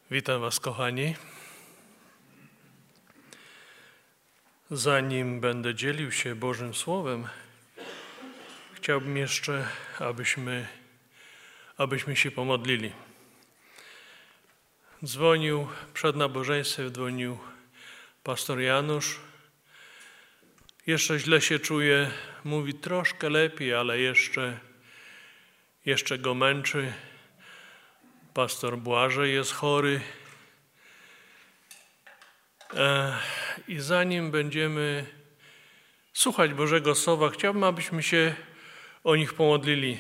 Witam Was, kochani. Zanim będę dzielił się Bożym Słowem, chciałbym jeszcze, abyśmy się pomodlili. Przed nabożeństwem dzwonił pastor Janusz. Jeszcze źle się czuje, mówi troszkę lepiej, ale jeszcze go męczy. Pastor Błażej jest chory. I zanim będziemy słuchać Bożego Słowa, chciałbym, abyśmy się o nich pomodlili.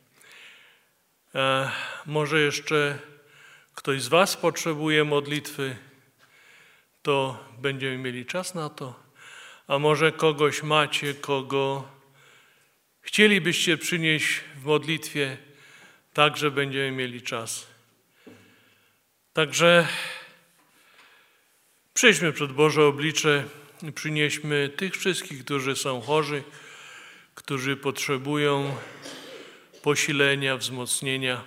Może jeszcze ktoś z Was potrzebuje modlitwy, to będziemy mieli czas na to. A może kogoś macie, kogo chcielibyście przynieść w modlitwie, także będziemy mieli czas. Także przyjdźmy przed Boże oblicze i przynieśmy tych wszystkich, którzy są chorzy, którzy potrzebują posilenia, wzmocnienia.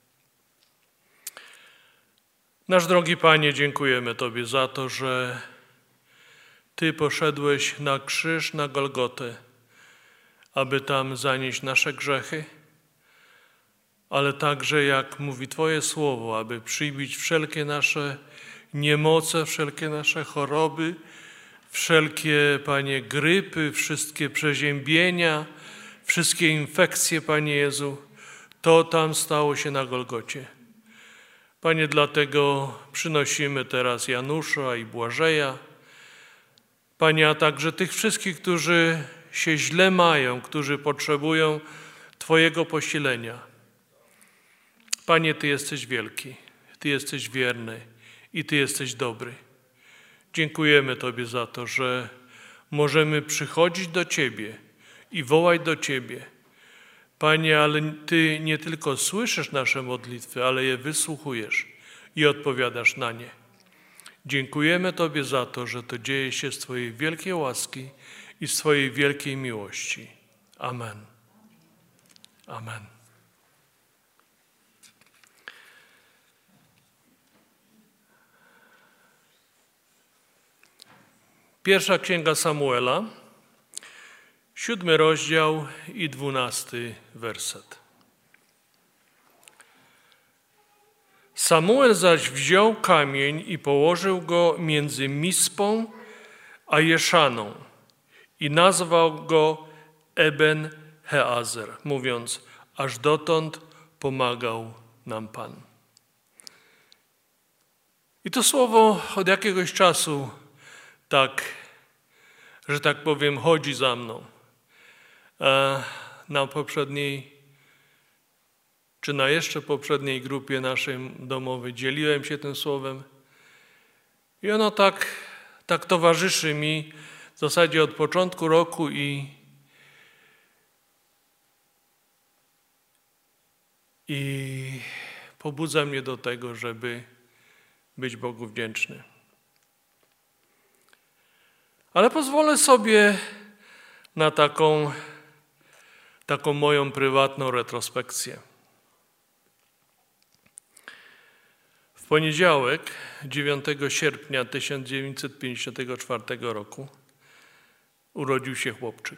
Nasz drogi Panie, dziękujemy Tobie za to, że Ty poszedłeś na krzyż, na Golgotę, aby tam zanieść nasze grzechy, ale także, jak mówi Twoje słowo, aby przybić wszelkie nasze niemoce, wszelkie nasze choroby, wszelkie, Panie, grypy, wszystkie przeziębienia, wszystkie infekcje, Panie Jezu, to tam stało się na Golgocie. Panie, dlatego przynosimy teraz Janusza i Błażeja, Panie, a także tych wszystkich, którzy się źle mają, którzy potrzebują Twojego posilenia. Panie, Ty jesteś wielki, Ty jesteś wierny i Ty jesteś dobry. Dziękujemy Tobie za to, że możemy przychodzić do Ciebie i wołać do Ciebie. Panie, ale Ty nie tylko słyszysz nasze modlitwy, ale je wysłuchujesz i odpowiadasz na nie. Dziękujemy Tobie za to, że to dzieje się z Twojej wielkiej łaski i z Twojej wielkiej miłości. Amen. Amen. Pierwsza Księga Samuela, 7 rozdział i 12 werset. Samuel zaś wziął kamień i położył go między Mispą a Jeszaną i nazwał go Eben-Heazer, mówiąc, aż dotąd pomagał nam Pan. I to słowo od jakiegoś czasu że tak powiem, chodzi za mną. Na poprzedniej, czy na jeszcze poprzedniej grupie naszej domowej dzieliłem się tym słowem i ono tak towarzyszy mi w zasadzie od początku roku i pobudza mnie do tego, żeby być Bogu wdzięczny. Ale pozwolę sobie na taką moją prywatną retrospekcję. W poniedziałek, 9 sierpnia 1954 roku urodził się chłopczyk.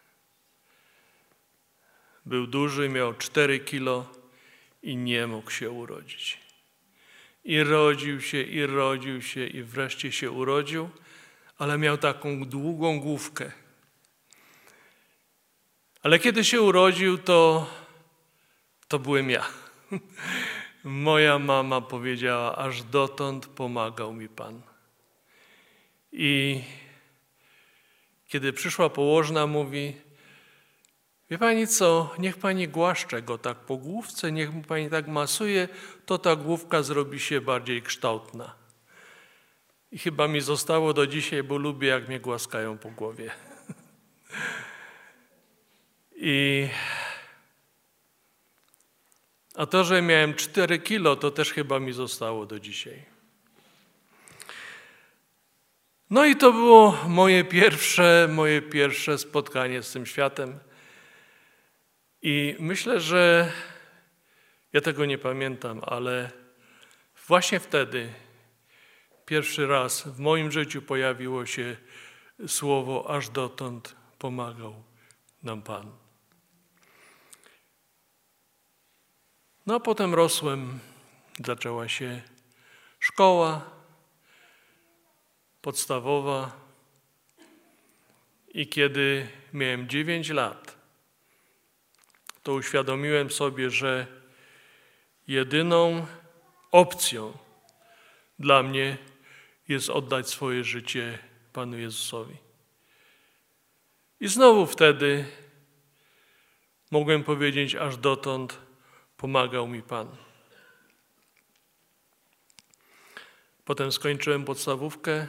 Był duży, miał 4 kilo i nie mógł się urodzić. I rodził się i wreszcie się urodził, ale miał taką długą główkę. Ale kiedy się urodził, to byłem ja. Moja mama powiedziała, aż dotąd pomagał mi Pan. I kiedy przyszła położna, mówi, wie Pani co, niech Pani głaszcze go tak po główce, niech mu Pani tak masuje, to ta główka zrobi się bardziej kształtna. I chyba mi zostało do dzisiaj, bo lubię, jak mnie głaskają po głowie. A to, że miałem 4 kilo, to też chyba mi zostało do dzisiaj. No i to było moje pierwsze spotkanie z tym światem. I myślę, że ja tego nie pamiętam, ale w Właśnie wtedy pierwszy raz w moim życiu pojawiło się słowo aż dotąd pomagał nam Pan. No a potem rosłem, zaczęła się szkoła podstawowa i kiedy miałem 9 lat, to uświadomiłem sobie, że jedyną opcją dla mnie jest oddać swoje życie Panu Jezusowi. I znowu wtedy mogłem powiedzieć, aż dotąd pomagał mi Pan. Potem skończyłem podstawówkę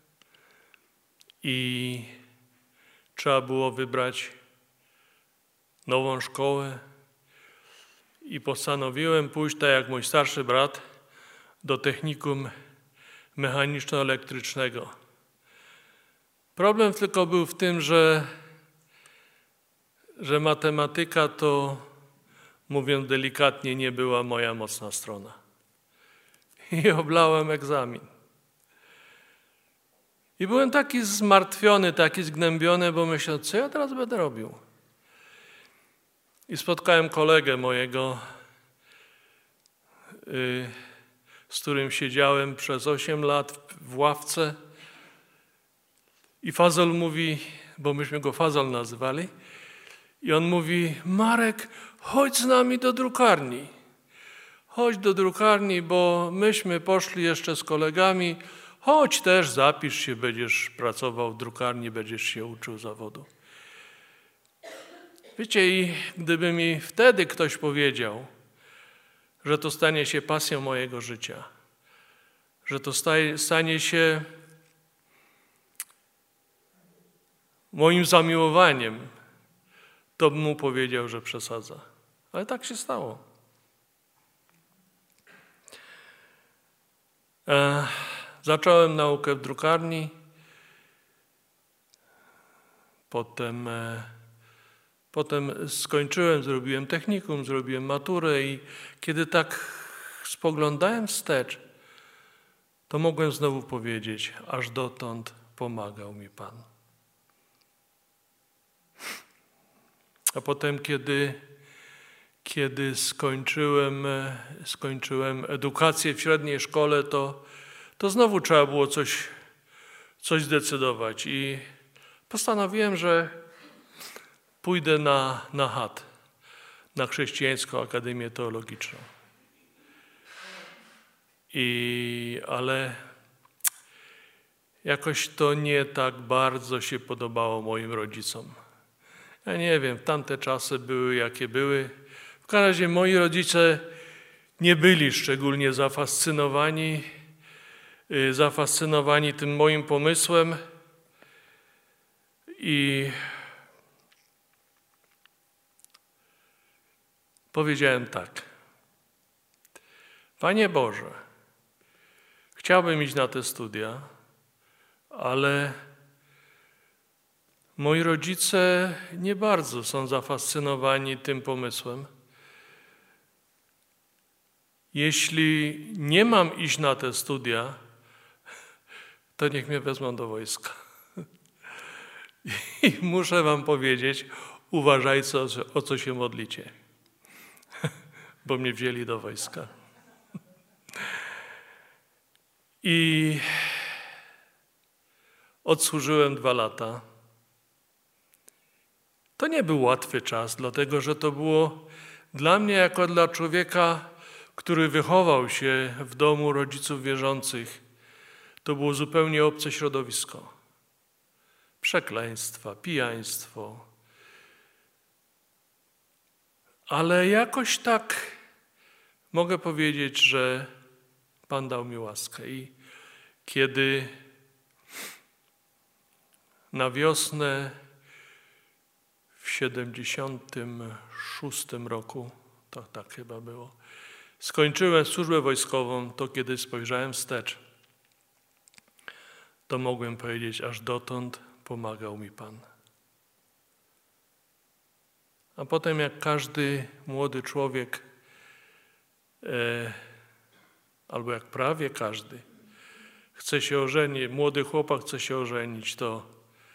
i trzeba było wybrać nową szkołę i postanowiłem pójść, tak jak mój starszy brat, do technikum mechaniczno-elektrycznego. Problem tylko był w tym, że matematyka to, mówiąc delikatnie, nie była moja mocna strona. I oblałem egzamin. I byłem taki zmartwiony, taki zgnębiony, bo myślałem, co ja teraz będę robił? I spotkałem kolegę mojego, z którym siedziałem przez 8 lat w ławce. I Fazol mówi, bo myśmy go Fazol nazywali, i on mówi, Marek, chodź z nami do drukarni. Chodź do drukarni, bo myśmy poszli jeszcze z kolegami. Chodź też, zapisz się, będziesz pracował w drukarni, będziesz się uczył zawodu. Wiecie, i gdyby mi wtedy ktoś powiedział, że to stanie się pasją mojego życia, że to stanie się moim zamiłowaniem, to bym mu powiedział, że przesadza. Ale tak się stało. Zacząłem naukę w drukarni, potem skończyłem, zrobiłem technikum, zrobiłem maturę i kiedy tak spoglądałem wstecz, to mogłem znowu powiedzieć, aż dotąd pomagał mi Pan. A potem, kiedy skończyłem edukację w średniej szkole, to znowu trzeba było coś zdecydować i postanowiłem, że pójdę na HAT, na Chrześcijańską Akademię Teologiczną. Ale jakoś to nie tak bardzo się podobało moim rodzicom. Ja nie wiem, tamte czasy były jakie były. W każdym razie moi rodzice nie byli szczególnie zafascynowani tym moim pomysłem i powiedziałem tak. Panie Boże, chciałbym iść na te studia, ale moi rodzice nie bardzo są zafascynowani tym pomysłem. Jeśli nie mam iść na te studia, to niech mnie wezmą do wojska. I muszę wam powiedzieć, uważajcie, o co się modlicie, bo mnie wzięli do wojska. I odsłużyłem 2 lata. To nie był łatwy czas, dlatego że to było dla mnie jako dla człowieka, który wychował się w domu rodziców wierzących, to było zupełnie obce środowisko. Przekleństwa, pijaństwo. Ale jakoś tak mogę powiedzieć, że Pan dał mi łaskę. I kiedy na wiosnę w 76 roku, to tak chyba było, skończyłem służbę wojskową, to kiedy spojrzałem wstecz, to mogłem powiedzieć, aż dotąd pomagał mi Pan. A potem jak każdy młody człowiek, albo jak prawie każdy, chce się ożenić, młody chłopak chce się ożenić, to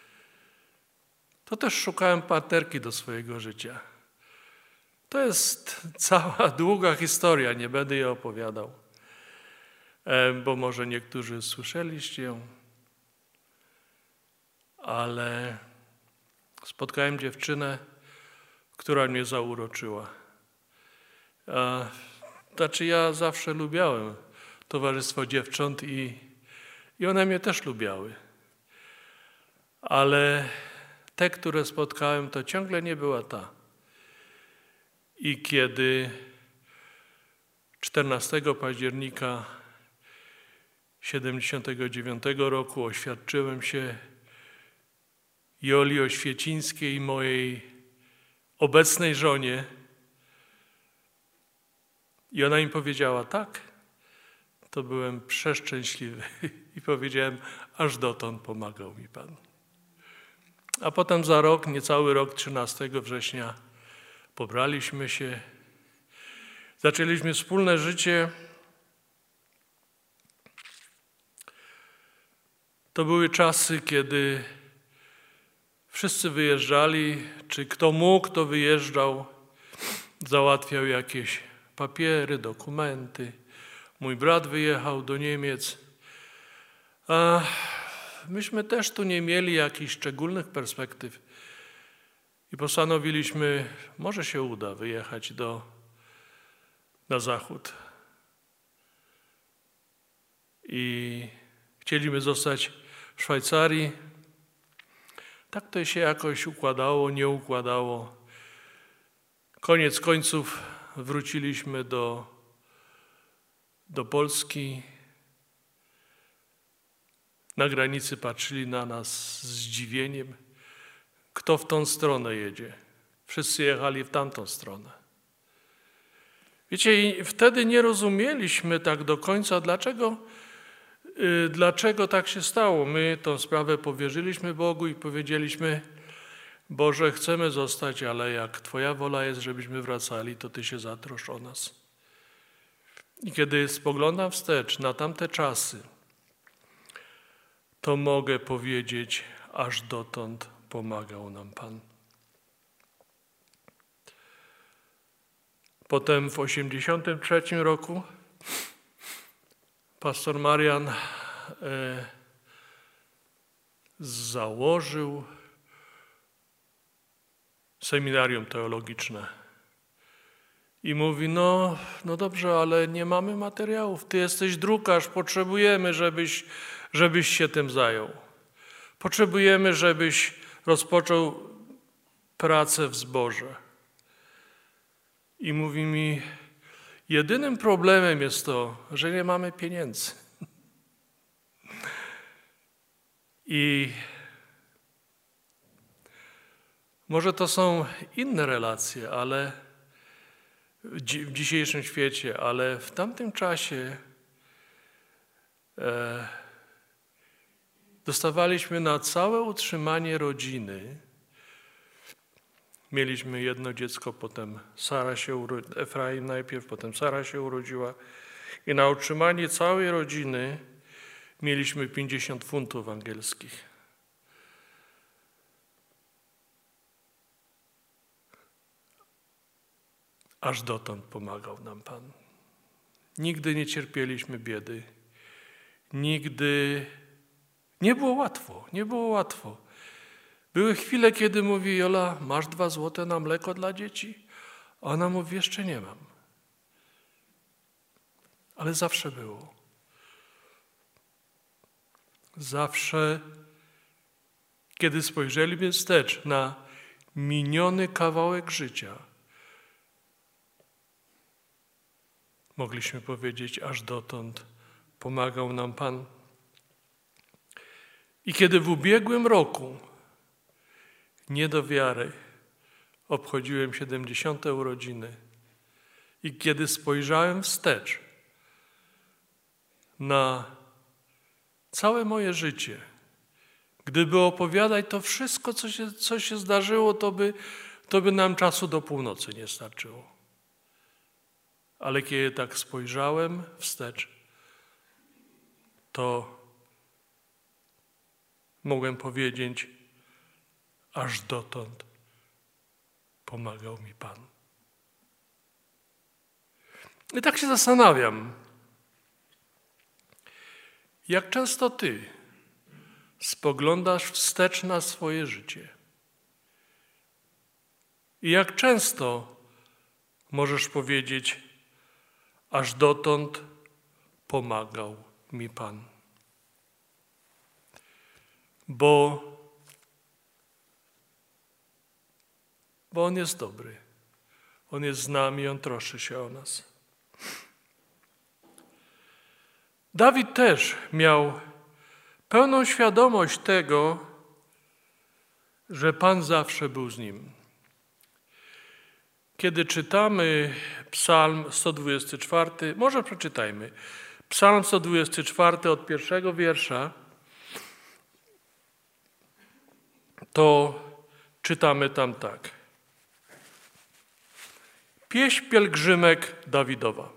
też szukałem partnerki do swojego życia. To jest cała długa historia, nie będę jej opowiadał, bo może niektórzy słyszeliście ją, ale spotkałem dziewczynę, która mnie zauroczyła. Znaczy ja zawsze lubiałem towarzystwo dziewcząt i one mnie też lubiały. Ale te, które spotkałem, to ciągle nie była ta. I kiedy 14 października 1979 roku oświadczyłem się Joli Oświecińskiej, mojej obecnej żonie, i ona mi powiedziała tak, to byłem przeszczęśliwy i powiedziałem, aż dotąd pomagał mi Pan. A potem za rok, niecały rok, 13 września, pobraliśmy się, zaczęliśmy wspólne życie. To były czasy, kiedy wszyscy wyjeżdżali, czy kto mógł, to wyjeżdżał, załatwiał jakieś papiery, dokumenty. Mój brat wyjechał do Niemiec. A myśmy też tu nie mieli jakichś szczególnych perspektyw i postanowiliśmy, może się uda wyjechać na zachód. I chcieliśmy zostać w Szwajcarii. Tak to się jakoś układało, nie układało. Koniec końców wróciliśmy do Polski. Na granicy patrzyli na nas z zdziwieniem. Kto w tą stronę jedzie? Wszyscy jechali w tamtą stronę. Wiecie, i wtedy nie rozumieliśmy tak do końca, dlaczego tak się stało. My tę sprawę powierzyliśmy Bogu i powiedzieliśmy, Boże, chcemy zostać, ale jak Twoja wola jest, żebyśmy wracali, to Ty się zatrosz o nas. I kiedy spoglądam wstecz na tamte czasy, to mogę powiedzieć, aż dotąd pomagał nam Pan. Potem w 1983 roku pastor Marian założył seminarium teologiczne. I mówi, no dobrze, ale nie mamy materiałów. Ty jesteś drukarz, potrzebujemy, żebyś się tym zajął. Potrzebujemy, żebyś rozpoczął pracę w zborze. I mówi mi, jedynym problemem jest to, że nie mamy pieniędzy. I może to są inne relacje, ale w dzisiejszym świecie, ale w tamtym czasie dostawaliśmy na całe utrzymanie rodziny. Mieliśmy jedno dziecko, potem Sara się urodziła, Efraim najpierw, potem Sara się urodziła. I na utrzymanie całej rodziny mieliśmy 50 funtów angielskich. Aż dotąd pomagał nam Pan. Nigdy nie cierpieliśmy biedy. Nigdy nie było łatwo. Były chwile, kiedy mówi Jola, masz 2 złote na mleko dla dzieci? A ona mówi, jeszcze nie mam. Ale zawsze było. Zawsze, kiedy spojrzeliśmy wstecz na miniony kawałek życia, mogliśmy powiedzieć, aż dotąd pomagał nam Pan. I kiedy w ubiegłym roku, nie do wiary, obchodziłem 70. urodziny i kiedy spojrzałem wstecz na całe moje życie, gdyby opowiadać to wszystko, co się zdarzyło, to by nam czasu do północy nie starczyło. Ale kiedy tak spojrzałem wstecz, to mogłem powiedzieć, aż dotąd pomagał mi Pan. I tak się zastanawiam, jak często Ty spoglądasz wstecz na swoje życie i jak często możesz powiedzieć, aż dotąd pomagał mi Pan. Bo On jest dobry. On jest z nami, On troszczy się o nas. Dawid też miał pełną świadomość tego, że Pan zawsze był z nim. Kiedy czytamy Psalm 124, może przeczytajmy. Psalm 124 od 1 wiersza, to czytamy tam tak. Pieśń pielgrzymek Dawidowa.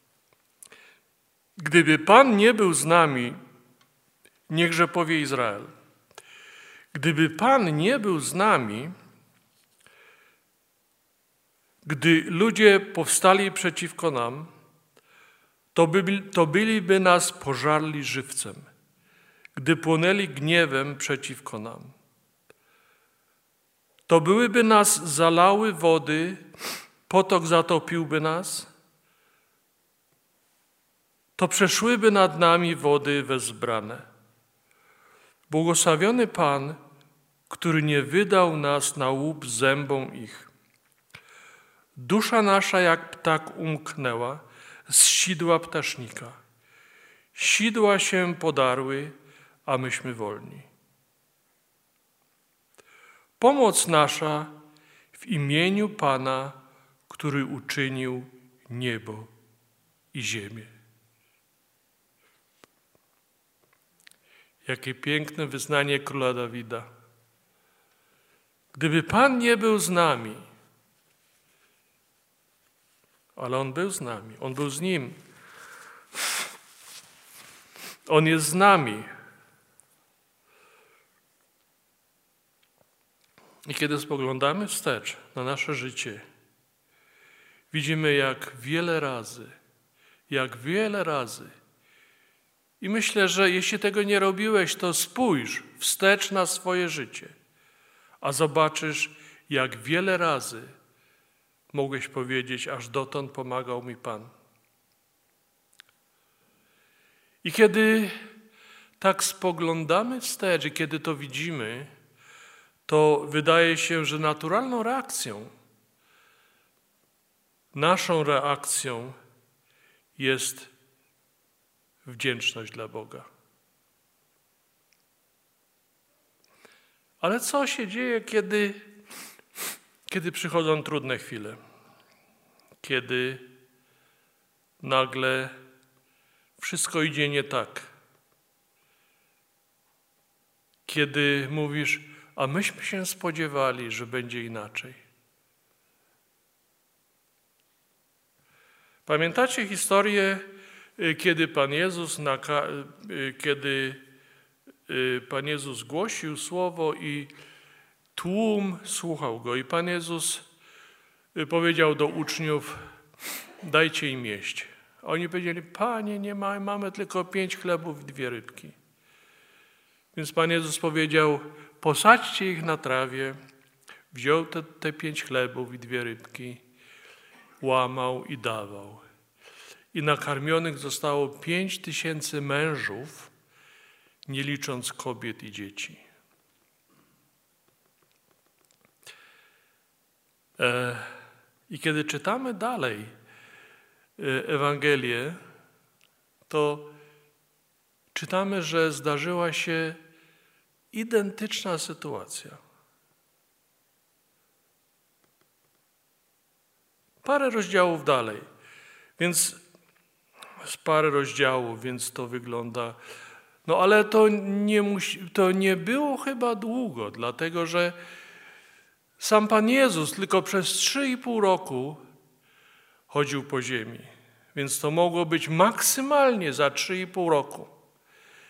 Gdyby Pan nie był z nami, niechże powie Izrael. Gdyby Pan nie był z nami, gdy ludzie powstali przeciwko nam, to byliby nas pożarli żywcem, gdy płonęli gniewem przeciwko nam. To byłyby nas zalały wody, potok zatopiłby nas, to przeszłyby nad nami wody wezbrane. Błogosławiony Pan, który nie wydał nas na łup zębom ich. Dusza nasza jak ptak umknęła z sidła ptasznika. Sidła się podarły, a myśmy wolni. Pomoc nasza w imieniu Pana, który uczynił niebo i ziemię. Jakie piękne wyznanie króla Dawida. Gdyby Pan nie był z nami, ale On był z nami, On był z Nim. On jest z nami. I kiedy spoglądamy wstecz na nasze życie, widzimy jak wiele razy. I myślę, że jeśli tego nie robiłeś, to spójrz wstecz na swoje życie, a zobaczysz, jak wiele razy mogłeś powiedzieć, aż dotąd pomagał mi Pan. I kiedy tak spoglądamy wstecz i kiedy to widzimy, to wydaje się, że naturalną reakcją, naszą reakcją jest wdzięczność dla Boga. Ale co się dzieje, kiedy przychodzą trudne chwile? Kiedy nagle wszystko idzie nie tak? Kiedy mówisz, a myśmy się spodziewali, że będzie inaczej. Pamiętacie historię, kiedy Pan Jezus głosił słowo i tłum słuchał Go. I Pan Jezus powiedział do uczniów, dajcie im jeść. A oni powiedzieli, Panie, nie mamy tylko 5 chlebów i 2 rybki. Więc Pan Jezus powiedział, posadźcie ich na trawie. Wziął te 5 chlebów i 2 rybki, łamał i dawał. I nakarmionych zostało 5000 mężów, nie licząc kobiet i dzieci. I kiedy czytamy dalej Ewangelię, to czytamy, że zdarzyła się identyczna sytuacja. Parę rozdziałów dalej, więc to wygląda. No ale to nie było chyba długo, dlatego że sam Pan Jezus tylko przez 3,5 roku chodził po ziemi. Więc to mogło być maksymalnie za 3,5 roku.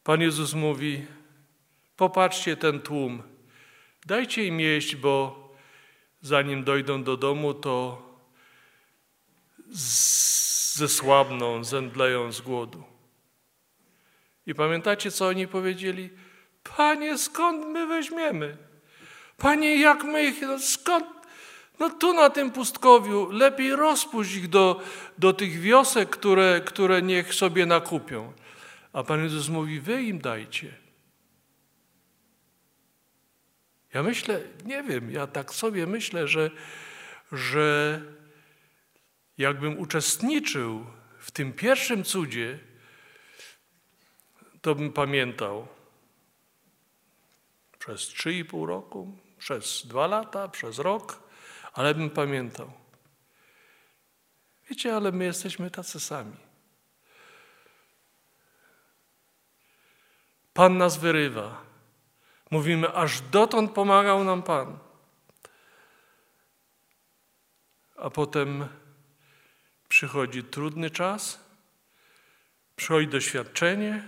Pan Jezus mówi: popatrzcie ten tłum, dajcie im jeść, bo zanim dojdą do domu, to zesłabną, zemdleją z głodu. I pamiętacie, co oni powiedzieli? Panie, skąd my weźmiemy? Panie, jak my ich, skąd? No tu na tym pustkowiu, lepiej rozpuść ich do tych wiosek, które niech sobie nakupią. A Pan Jezus mówi: wy im dajcie. Ja myślę, nie wiem, ja tak sobie myślę, że jakbym uczestniczył w tym pierwszym cudzie, to bym pamiętał przez 3,5 roku, przez 2 lata, przez rok, ale bym pamiętał. Wiecie, ale my jesteśmy tacy sami. Pan nas wyrywa. Mówimy, aż dotąd pomagał nam Pan. A potem przychodzi trudny czas, przychodzi doświadczenie.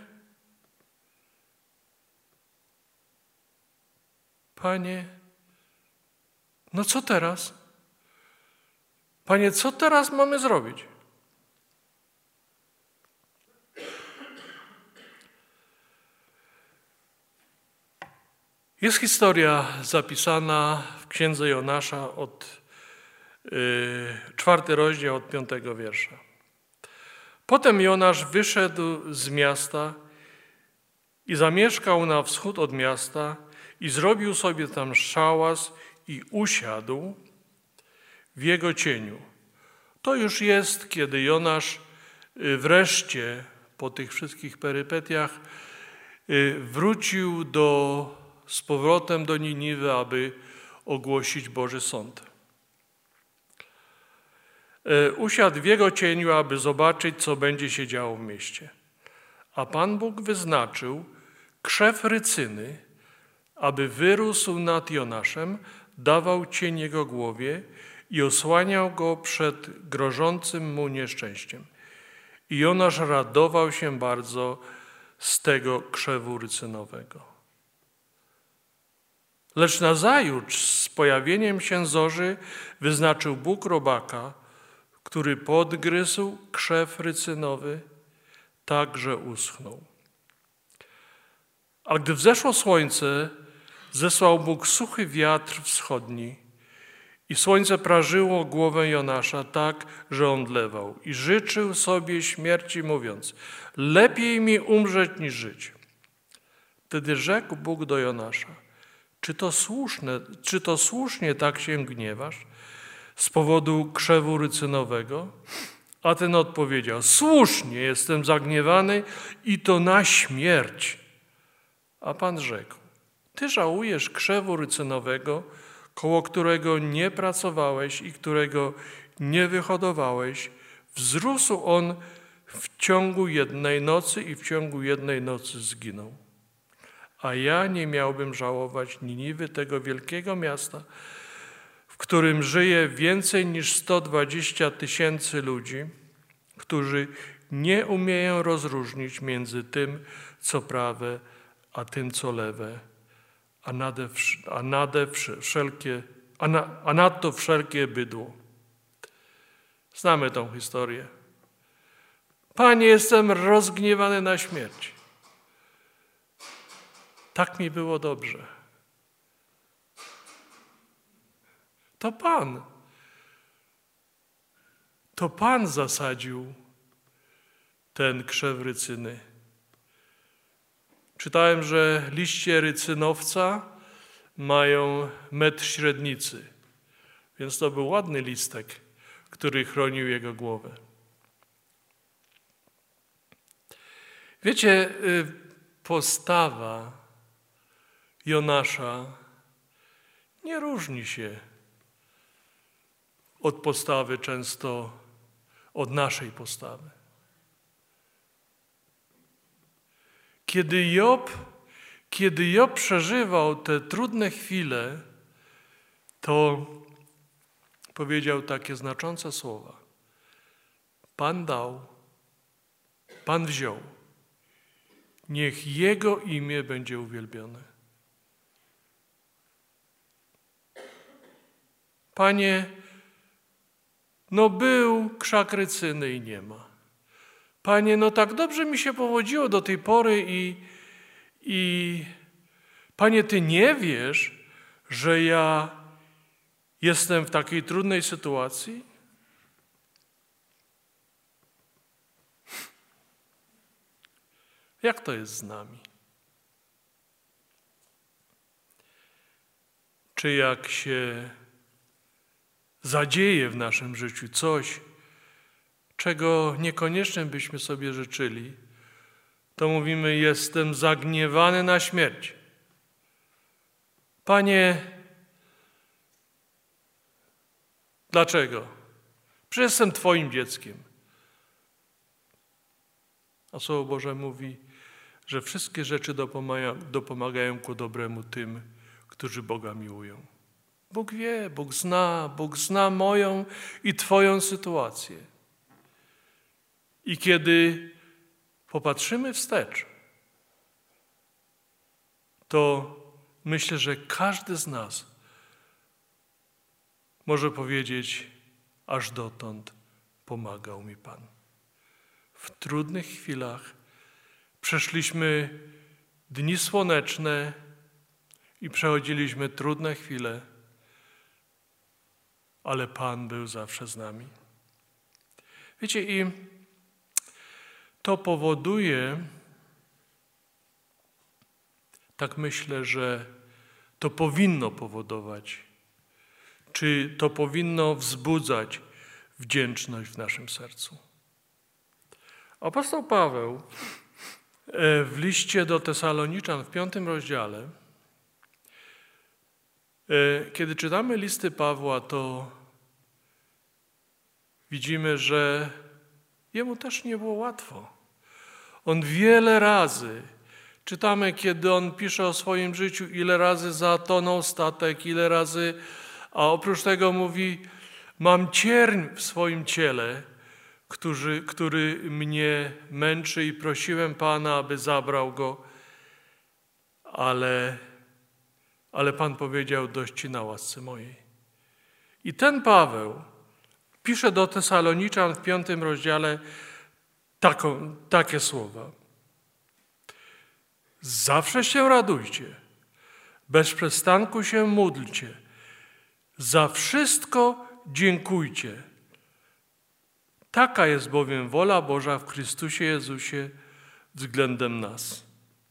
Panie, no co teraz? Panie, co teraz mamy zrobić? Jest historia zapisana w Księdze Jonasza, 4 rozdział od 5 wiersza. Potem Jonasz wyszedł z miasta i zamieszkał na wschód od miasta i zrobił sobie tam szałas i usiadł w jego cieniu. To już jest, kiedy Jonasz wreszcie po tych wszystkich perypetiach wrócił z powrotem do Niniwy, aby ogłosić Boży sąd. Usiadł w jego cieniu, aby zobaczyć, co będzie się działo w mieście. A Pan Bóg wyznaczył krzew rycyny, aby wyrósł nad Jonaszem, dawał cień jego głowie i osłaniał go przed grożącym mu nieszczęściem. I Jonasz radował się bardzo z tego krzewu rycynowego. Lecz nazajutrz z pojawieniem się zorzy wyznaczył Bóg robaka, który podgryzł krzew rycynowy, tak że uschnął. A gdy wzeszło słońce, zesłał Bóg suchy wiatr wschodni i słońce prażyło głowę Jonasza tak, że omdlewał i życzył sobie śmierci, mówiąc: lepiej mi umrzeć niż żyć. Wtedy rzekł Bóg do Jonasza: czy to słusznie tak się gniewasz z powodu krzewu rycynowego? A ten odpowiedział: słusznie jestem zagniewany i to na śmierć. A Pan rzekł: ty żałujesz krzewu rycynowego, koło którego nie pracowałeś i którego nie wyhodowałeś. Wzrósł on w ciągu jednej nocy i w ciągu jednej nocy zginął. A ja nie miałbym żałować Niniwy, tego wielkiego miasta, w którym żyje więcej niż 120 000 ludzi, którzy nie umieją rozróżnić między tym, co prawe, a tym, co lewe, a nadto wszelkie bydło. Znamy tą historię. Panie, jestem rozgniewany na śmierć. Tak mi było dobrze. To Pan zasadził ten krzew rycyny. Czytałem, że liście rycynowca mają 1 metr średnicy, więc to był ładny listek, który chronił jego głowę. Wiecie, postawa Jonasza nie różni się od postawy często od naszej postawy. Kiedy Job przeżywał te trudne chwile, to powiedział takie znaczące słowa: Pan dał, Pan wziął. Niech Jego imię będzie uwielbione. Panie, no był krzak rycyny i nie ma. Panie, no tak dobrze mi się powodziło do tej pory i Panie, Ty nie wiesz, że ja jestem w takiej trudnej sytuacji? Jak to jest z nami? Czy jak się zadzieje w naszym życiu coś, czego niekoniecznie byśmy sobie życzyli, to mówimy, jestem zagniewany na śmierć. Panie, dlaczego? Przecież jestem Twoim dzieckiem. A Słowo Boże mówi, że wszystkie rzeczy dopomagają ku dobremu tym, którzy Boga miłują. Bóg wie, Bóg zna moją i Twoją sytuację. I kiedy popatrzymy wstecz, to myślę, że każdy z nas może powiedzieć, aż dotąd pomagał mi Pan. W trudnych chwilach przeszliśmy dni słoneczne i przechodziliśmy trudne chwile, ale Pan był zawsze z nami. Wiecie, i to powoduje, tak myślę, że to powinno powodować, czy to powinno wzbudzać wdzięczność w naszym sercu. Apostoł Paweł w liście do Tesaloniczan w 5 rozdziale, kiedy czytamy listy Pawła, to widzimy, że jemu też nie było łatwo. On wiele razy, czytamy, kiedy on pisze o swoim życiu, ile razy zatonął statek, ile razy, a oprócz tego mówi, mam cierń w swoim ciele, który mnie męczy i prosiłem Pana, aby zabrał go, ale Pan powiedział, dość Ci na łasce mojej. I ten Paweł pisze do Tesaloniczan w 5 rozdziale takie słowa. Zawsze się radujcie, bez przestanku się módlcie, za wszystko dziękujcie. Taka jest bowiem wola Boża w Chrystusie Jezusie względem nas.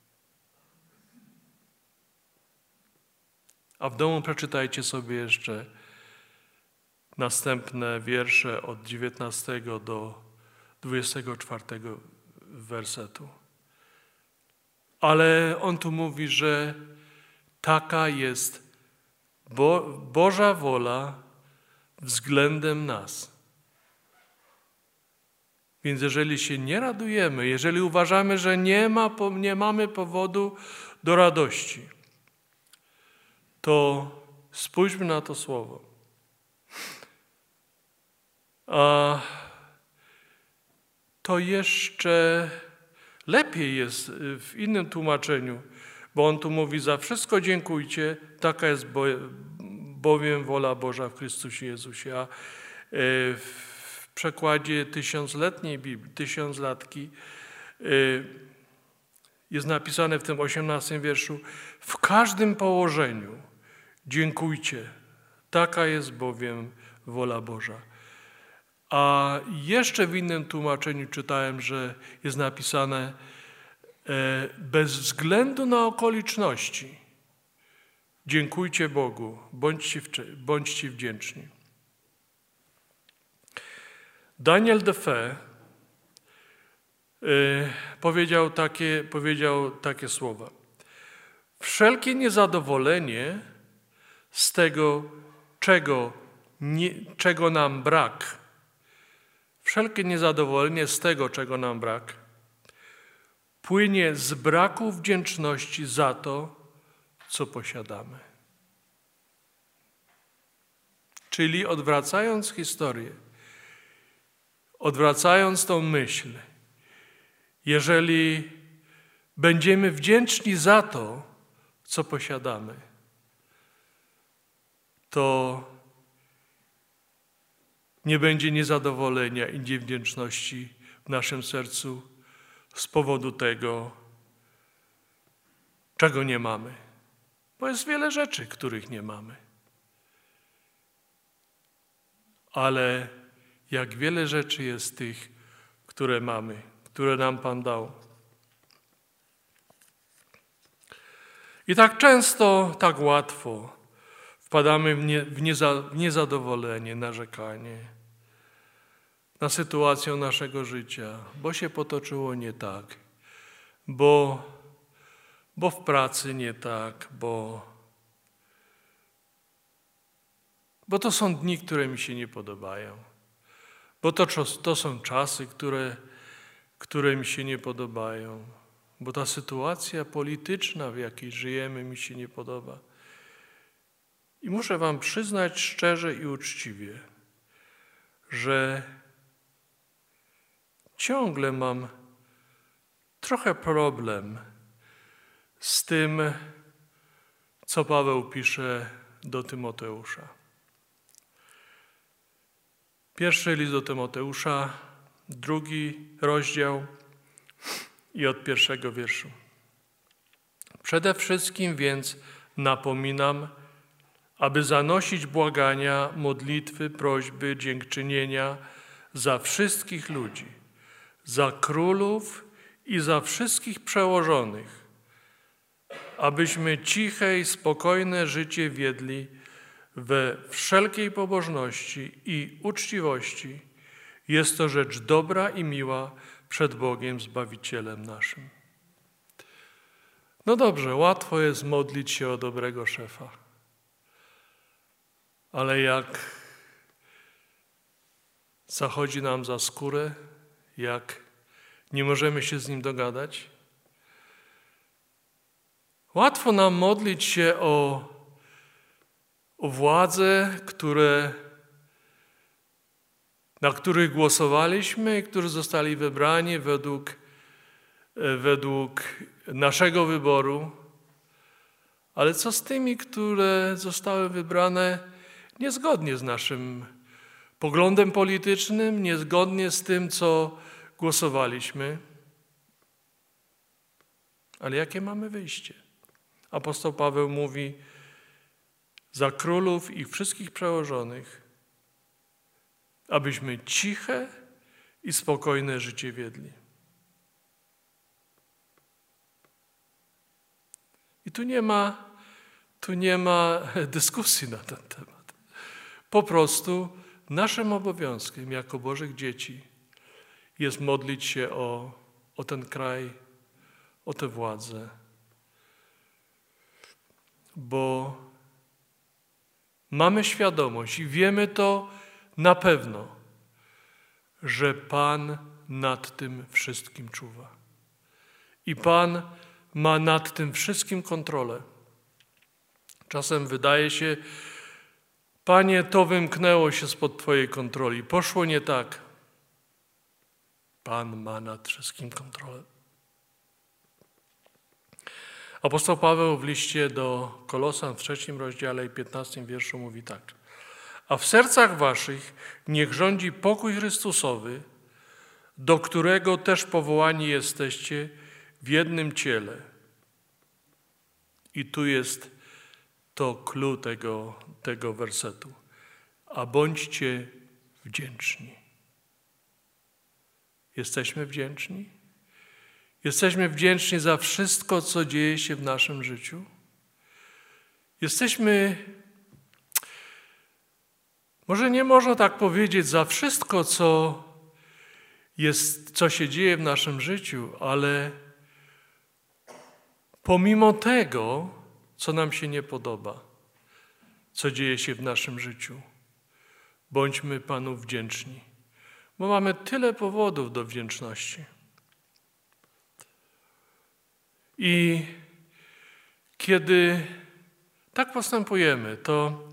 A w domu przeczytajcie sobie jeszcze następne wiersze od 19 do 24 wersetu. Ale on tu mówi, że taka jest Boża wola względem nas. Więc jeżeli się nie radujemy, jeżeli uważamy, że nie mamy powodu do radości, to spójrzmy na to słowo. A to jeszcze lepiej jest w innym tłumaczeniu, bo on tu mówi, za wszystko dziękujcie, taka jest bowiem wola Boża w Chrystusie Jezusie. A w przekładzie tysiącletniej Biblii, tysiąclatki, jest napisane w tym 18 wierszu, w każdym położeniu dziękujcie, taka jest bowiem wola Boża. A jeszcze w innym tłumaczeniu czytałem, że jest napisane bez względu na okoliczności dziękujcie Bogu, bądźcie wdzięczni. Daniel Defoe powiedział takie słowa. Wszelkie niezadowolenie z tego, czego nam brak, wszelkie niezadowolenie z tego, czego nam brak, płynie z braku wdzięczności za to, co posiadamy. Czyli odwracając historię, odwracając tą myśl, jeżeli będziemy wdzięczni za to, co posiadamy, to nie będzie niezadowolenia i niewdzięczności w naszym sercu z powodu tego, czego nie mamy. Bo jest wiele rzeczy, których nie mamy. Ale jak wiele rzeczy jest tych, które mamy, które nam Pan dał. I tak często, tak łatwo wpadamy w niezadowolenie, narzekanie na sytuację naszego życia, bo się potoczyło nie tak, bo w pracy nie tak, bo to są dni, które mi się nie podobają, bo to są czasy, które mi się nie podobają, bo ta sytuacja polityczna, w jakiej żyjemy, mi się nie podoba. I muszę wam przyznać szczerze i uczciwie, że ciągle mam trochę problem z tym, co Paweł pisze do Tymoteusza. Pierwszy list do Tymoteusza, 2 rozdział i od 1 wierszu. Przede wszystkim więc napominam, aby zanosić błagania, modlitwy, prośby, dziękczynienia za wszystkich ludzi, za królów i za wszystkich przełożonych, abyśmy ciche i spokojne życie wiedli we wszelkiej pobożności i uczciwości. Jest to rzecz dobra i miła przed Bogiem Zbawicielem naszym. No dobrze, łatwo jest modlić się o dobrego szefa, ale jak zachodzi nam za skórę, jak nie możemy się z nim dogadać, łatwo nam modlić się o władze, na których głosowaliśmy i którzy zostali wybrani według naszego wyboru. Ale co z tymi, które zostały wybrane niezgodnie z naszym poglądem politycznym, niezgodnie z tym, co głosowaliśmy? Ale jakie mamy wyjście? Apostoł Paweł mówi: za królów i wszystkich przełożonych, abyśmy ciche i spokojne życie wiedli. I tu nie ma dyskusji na ten temat. Po prostu naszym obowiązkiem jako Bożych dzieci jest modlić się o ten kraj, o tę władzę, bo mamy świadomość i wiemy to na pewno, że Pan nad tym wszystkim czuwa. I Pan ma nad tym wszystkim kontrolę. Czasem wydaje się: Panie, to wymknęło się spod Twojej kontroli, poszło nie tak. Pan ma nad wszystkim kontrolę. Apostoł Paweł w liście do Kolosan w 3 rozdziale i 15 wierszu mówi tak: a w sercach waszych niech rządzi pokój Chrystusowy, do którego też powołani jesteście w jednym ciele. I tu jest to clue tego wersetu. A bądźcie wdzięczni. Jesteśmy wdzięczni? Jesteśmy wdzięczni za wszystko, co dzieje się w naszym życiu? Jesteśmy, może nie można tak powiedzieć za wszystko, co się dzieje w naszym życiu, ale pomimo tego, co nam się nie podoba, co dzieje się w naszym życiu, bądźmy Panu wdzięczni, bo mamy tyle powodów do wdzięczności. I kiedy tak postępujemy, to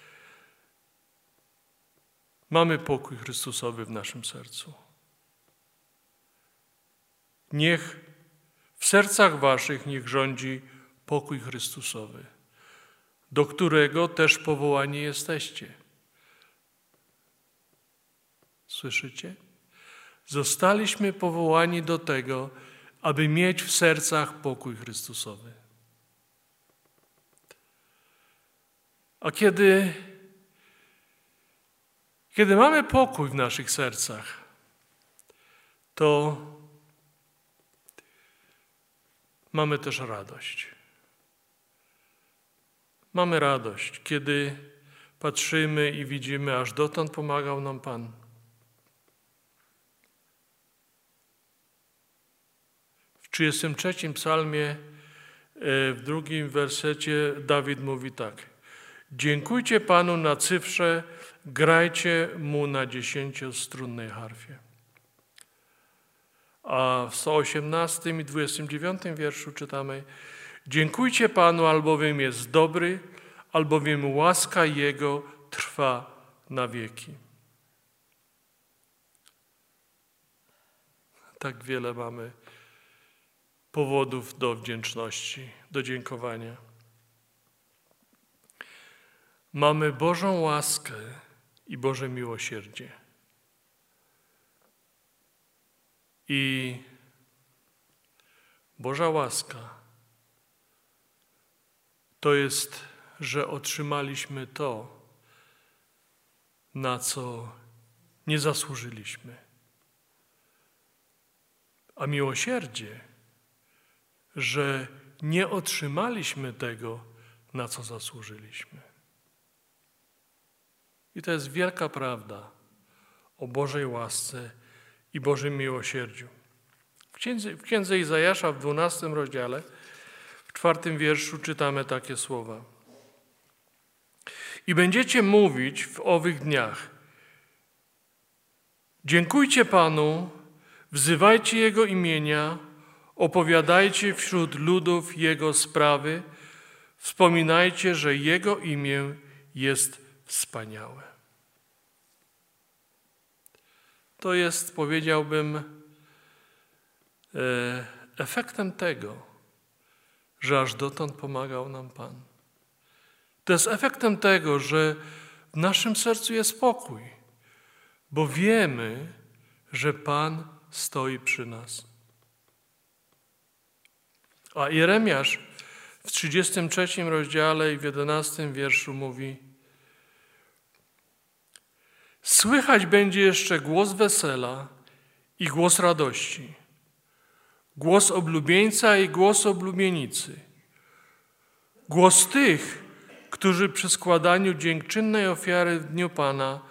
mamy pokój Chrystusowy w naszym sercu. Niech W sercach waszych niech rządzi pokój Chrystusowy, do którego też powołani jesteście. Słyszycie? Zostaliśmy powołani do tego, aby mieć w sercach pokój Chrystusowy. A kiedy mamy pokój w naszych sercach, to mamy też radość. Mamy radość, kiedy patrzymy i widzimy, aż dotąd pomagał nam Pan. W 33 psalmie, w 2 wersecie Dawid mówi tak: dziękujcie Panu na cyfrze, grajcie Mu na 10-strunnej harfie. A w 118 i 29 wierszu czytamy: dziękujcie Panu, albowiem jest dobry, albowiem łaska Jego trwa na wieki. Tak wiele mamy powodów do wdzięczności, do dziękowania. Mamy Bożą łaskę i Boże miłosierdzie. I Boża łaska to jest, że otrzymaliśmy to, na co nie zasłużyliśmy. A miłosierdzie, że nie otrzymaliśmy tego, na co zasłużyliśmy. I to jest wielka prawda o Bożej łasce i Bożym miłosierdziu. W Księdze Izajasza w 12 rozdziale, w 4 wierszu czytamy takie słowa. I będziecie mówić w owych dniach: dziękujcie Panu, wzywajcie Jego imienia, opowiadajcie wśród ludów Jego sprawy, wspominajcie, że Jego imię jest wspaniałe. To jest, powiedziałbym, efektem tego, że aż dotąd pomagał nam Pan. To jest efektem tego, że w naszym sercu jest pokój, bo wiemy, że Pan stoi przy nas. A Jeremiasz w 33 rozdziale i w 11 wierszu mówi: słychać będzie jeszcze głos wesela i głos radości, głos oblubieńca i głos oblubienicy, głos tych, którzy przy składaniu dziękczynnej ofiary w dniu Pana,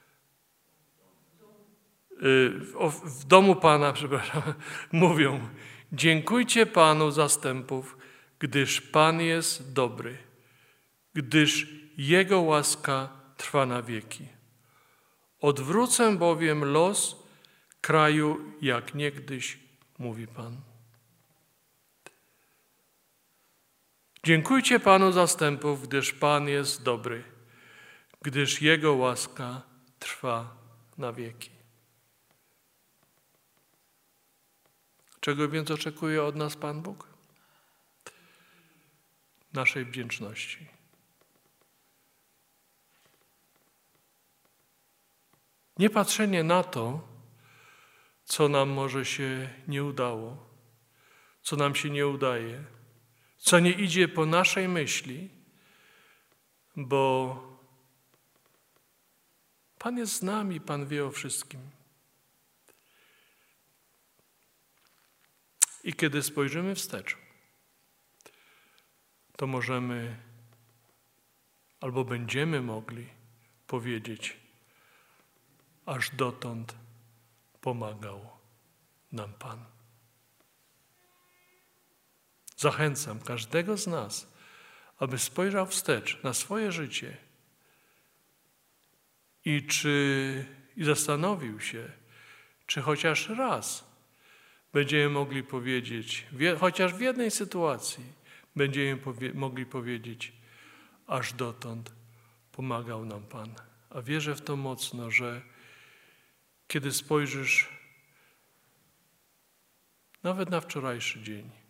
w domu Pana, mówią: dziękujcie Panu zastępów, gdyż Pan jest dobry, gdyż Jego łaska trwa na wieki. Odwrócę bowiem los kraju jak niegdyś, mówi Pan. Dziękujcie Panu zastępów, gdyż Pan jest dobry, gdyż Jego łaska trwa na wieki. Czego więc oczekuje od nas Pan Bóg? Naszej wdzięczności. Nie patrzenie na to, co nam może się nie udało, co nam się nie udaje, co nie idzie po naszej myśli, bo Pan jest z nami, Pan wie o wszystkim. I kiedy spojrzymy wstecz, to możemy albo będziemy mogli powiedzieć: aż dotąd pomagał nam Pan. Zachęcam każdego z nas, aby spojrzał wstecz na swoje życie i zastanowił się, czy chociaż raz będziemy mogli powiedzieć, chociaż w jednej sytuacji będziemy mogli powiedzieć: aż dotąd pomagał nam Pan. A wierzę w to mocno, że kiedy spojrzysz nawet na wczorajszy dzień,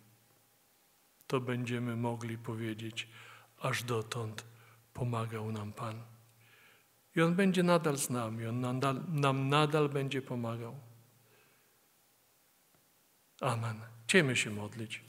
to będziemy mogli powiedzieć, aż dotąd pomagał nam Pan. I On będzie nadal z nami, On nam nadal będzie pomagał. Amen. Chciejmy się modlić.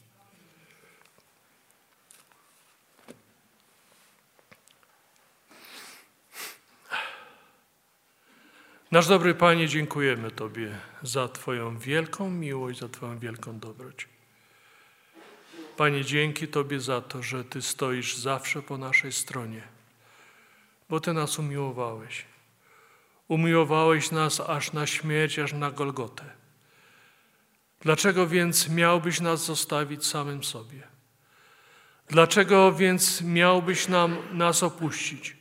Nasz dobry Panie, dziękujemy Tobie za Twoją wielką miłość, za Twoją wielką dobroć. Panie, dzięki Tobie za to, że Ty stoisz zawsze po naszej stronie, bo Ty nas umiłowałeś. Umiłowałeś nas aż na śmierć, aż na Golgotę. Dlaczego więc miałbyś nas zostawić samym sobie? Dlaczego więc miałbyś nas opuścić?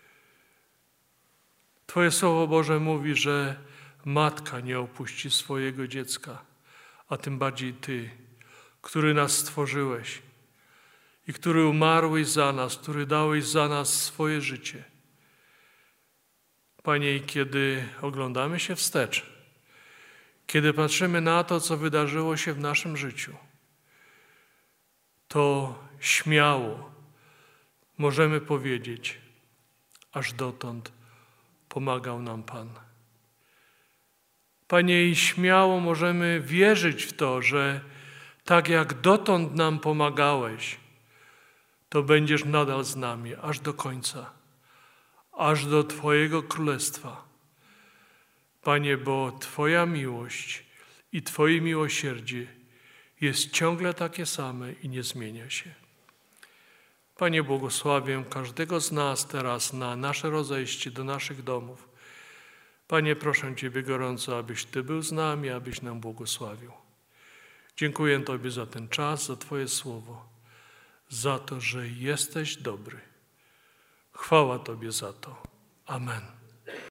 Twoje Słowo Boże mówi, że matka nie opuści swojego dziecka, a tym bardziej Ty, który nas stworzyłeś i który umarłeś za nas, który dałeś za nas swoje życie. Panie, i kiedy oglądamy się wstecz, kiedy patrzymy na to, co wydarzyło się w naszym życiu, to śmiało możemy powiedzieć, aż dotąd pomagał nam Pan. Panie, i śmiało możemy wierzyć w to, że tak jak dotąd nam pomagałeś, to będziesz nadal z nami aż do końca, aż do Twojego Królestwa. Panie, bo Twoja miłość i Twoje miłosierdzie jest ciągle takie same i nie zmienia się. Panie, błogosławię każdego z nas teraz na nasze rozejście do naszych domów. Panie, proszę Ciebie gorąco, abyś Ty był z nami, abyś nam błogosławił. Dziękuję Tobie za ten czas, za Twoje słowo, za to, że jesteś dobry. Chwała Tobie za to. Amen.